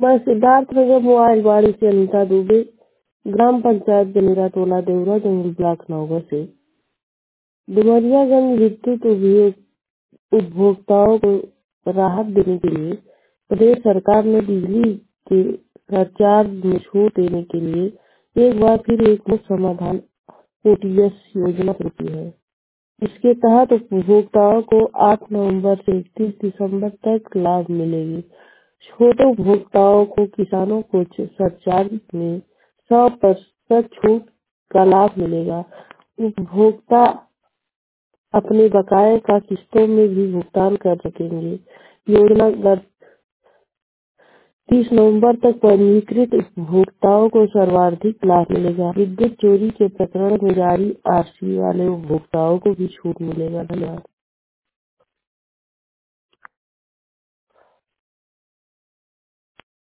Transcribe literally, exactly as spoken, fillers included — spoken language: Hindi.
मैं सिद्धार्थनगर मोबाइलवाड़ी से अनीता दुबे, ग्राम पंचायत जनेरा टोला देवरा जंगल ब्लॉक नौगा से डुमरियागंज विद्युत उपयोग उपभोक्ताओं को राहत देने के लिए प्रदेश सरकार ने बिजली के सरचार्ज में छूट देने के लिए एक बार फिर एक मुफ्त समाधान ओटीएस योजना शुरू की है। इसके तहत उपभोक्ताओं को आठ नवंबर से इकतीस दिसंबर तक लाभ मिलेगी। छोटे उपभोक्ताओं को किसानों को सरचार्ज में सौ प्रतिशत छूट का लाभ मिलेगा। उपभोक्ता अपने बकाये का किस्तों में भी भुगतान कर सकेंगे। योजना तीस नवंबर तक पंजीकृत उपभोक्ताओं को सर्वाधिक लाभ मिलेगा। विद्युत चोरी के प्रकरण में जारी आरसी वाले उपभोक्ताओं को भी छूट मिलेगा। धन्यवाद।